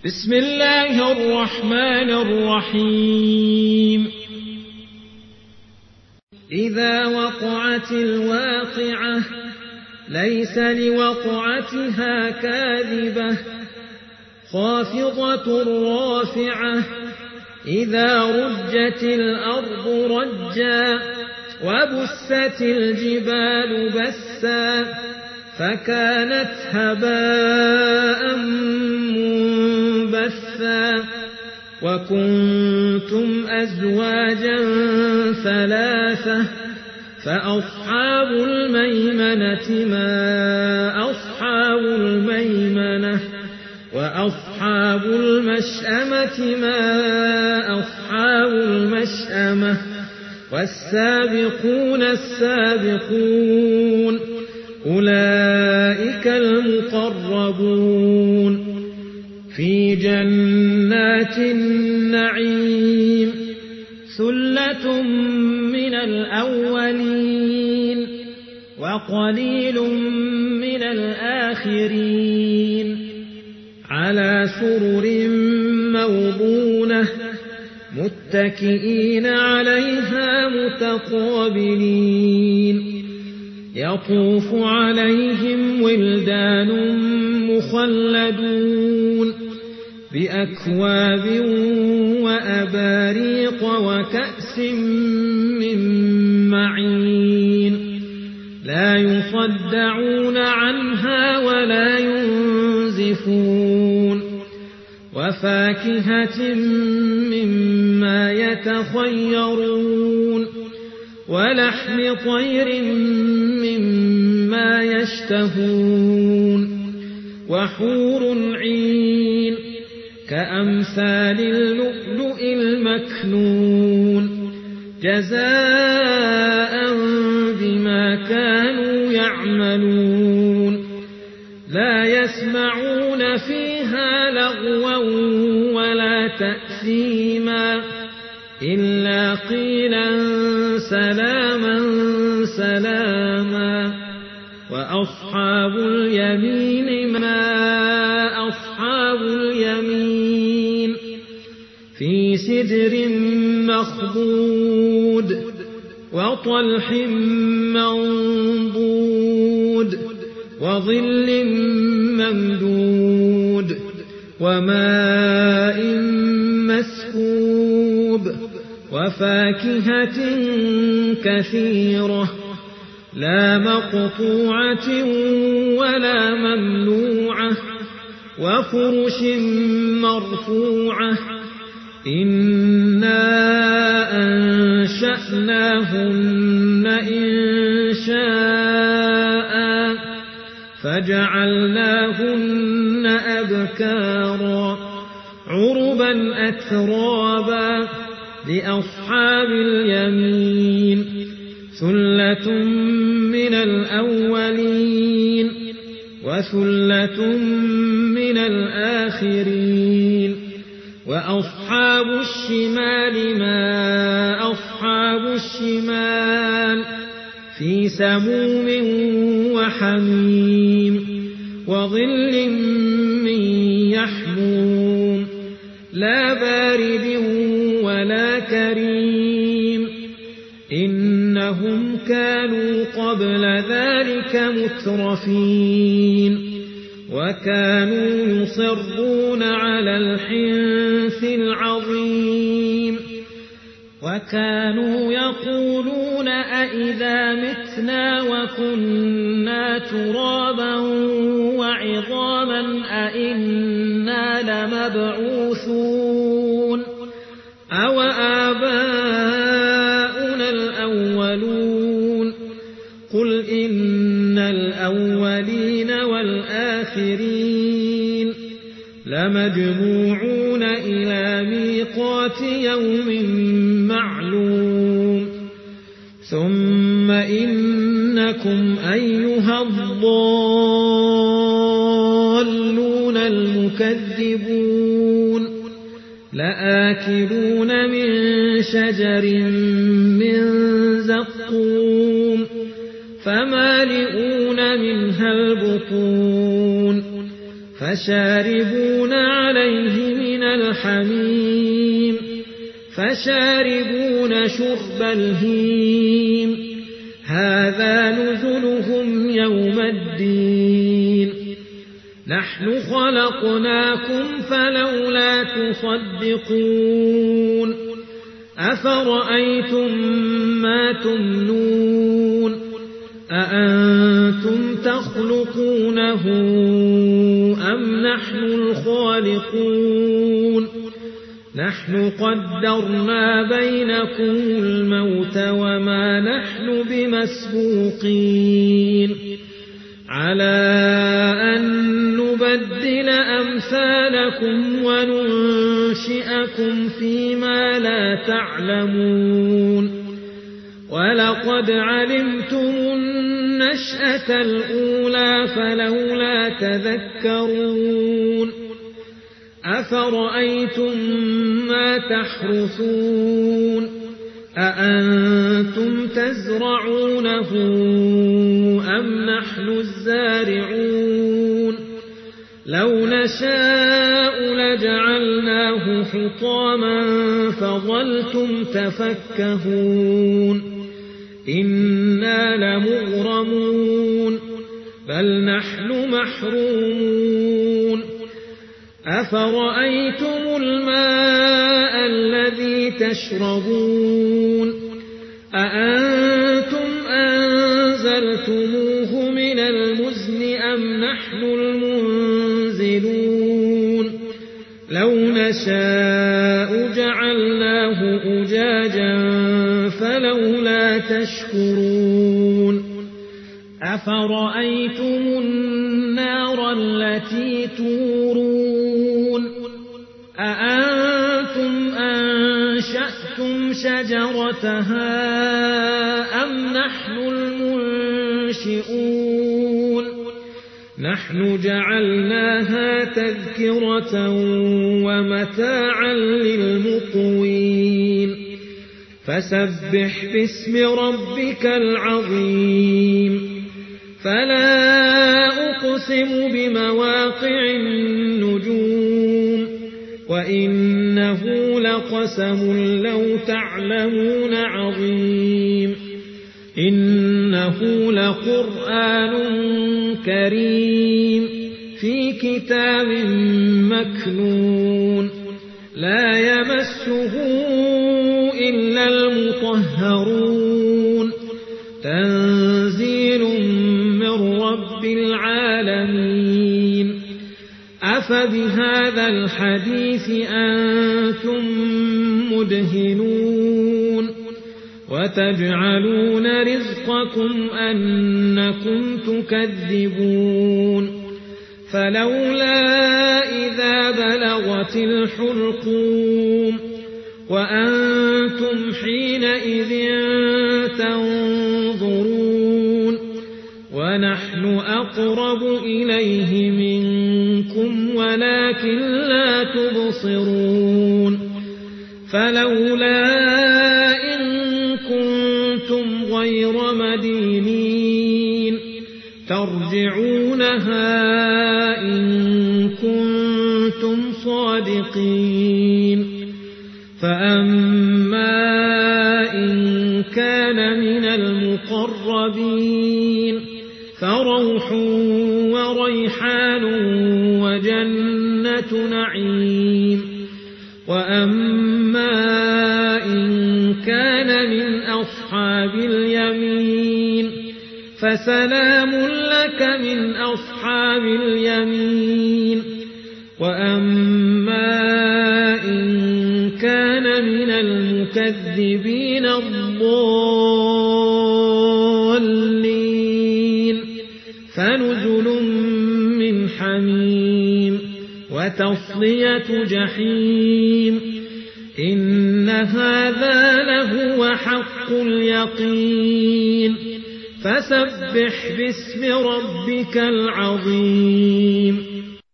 بسم الله الرحمن الرحيم. إذا وقعت الواقعة ليس لوقعتها كاذبة خافضة رافعة إذا رجت الأرض رجا وبست الجبال بسا فكانت هباء منبثا وكنتم أزواجا ثلاثة فأصحاب الميمنة ما أصحاب الميمنة وأصحاب المشأمة ما أصحاب المشأمة والسابقون السابقون أولئك المقربون في جنات النعيم ثلة من الأولين وقليل من الآخرين على سرر موضونة متكئين عليها متقابلين يطوف عليهم ولدان مخلدون بأكواب وأباريق وكأس من معين لا يصدعون عنها ولا ينزفون وفاكهة مما يتخيرون ولحم طير مما يشتهون وحور عين كأمثال اللؤلؤ المكنون جزاء بما كانوا يعملون لا يسمعون فيها لغوا ولا تأثيما إلا قيلا سلاما سلاما وأصحاب اليمين ما أصحاب اليمين في سدر مخضود وطلح منضود وظل ممدود وماء مسكوب وفاكهة كثيرة لا مقطوعة ولا ممنوعة وفرش مرفوعة إنا أنشأناهن إنشاء فجعلناهن أبكارا عربا أترابا لأصحاب اليمين ثلة من الأولين وثلة من الآخرين وأصحاب الشمال ما أصحاب الشمال في سموم وحميم وظل من يحموم لا بارد ولا كريم إنهم كانوا قبل ذلك مترفين وكانوا يصرون على الحنث العظيم وكانوا يقولون أئذا متنا وكنا ترابا وعظاما أئنا لمبعوثون أو آباؤنا الأولون قل إن الأولين والآخرين لمجموعون إلى ميقات يوم معلوم ثم إنكم أيها الضالون المكذبون لآكلون من شجر من زقوم فمالئون منها البطون فشاربون عليه من الحميم فشاربون شرب الهيم هذا نزلهم يوم الدين نحن خلقناكم فلولا تصدقون أفرأيتم ما تمنون أأنتم تخلقونه أم نحن الخالقون نحن قدرنا بينكم الموت وما نحن بمسبوقين على أن نبدل أمثالكم وننشئكم فيما لا تعلمون ولقد علمتم النشأة الأولى فلولا تذكرون أفرأيتم ما تحرثون أأنتم تزرعونه أم نحن الزارعون لو نشاء لجعلناه حطاما فظلتم تفكهون إنا لمغرمون بل نحن محرومون أفرأيتم الماء الذي تشربون أأنتم أنزلتموه من المزن أم نحن المنزلون لو نشاء جعلناه أجاجا فلولا تشكرون أفرأيتم النار التي تورون أأنتم أنشأتم شجرتها أم نحن المنشئون نحن جعلناها تذكرة ومتاعا للمقوين فسبح باسم ربك العظيم فلا أقسم بمواقع النجوم وإنه لقسم لو تعلمون عظيم إنه لقرآن كريم في كتاب مكنون لا يمسه إلا المطهرون تنزيل من رب العالمين أفبهذا الحديث أنتم مدهنون وتجعلون رزقكم أنكم تكذبون فلولا إذا بلغت الحلقوم وأنتم حينئذ تنظرون ونحن أقرب إليه منكم ولكن لا تبصرون فلولا إن كنتم غير مدينين ترجعونها إن كنتم صادقين فأما إن كان من المقربين فروح وريحان وجنة نعيم وأما إن كان من أصحاب اليمين فسلام لك من أصحاب اليمين وأما إن كان من المكذبين الضالين فنزل من حميم وتصلية جحيم إن هذا لهو حق اليقين فسبح باسم ربك العظيم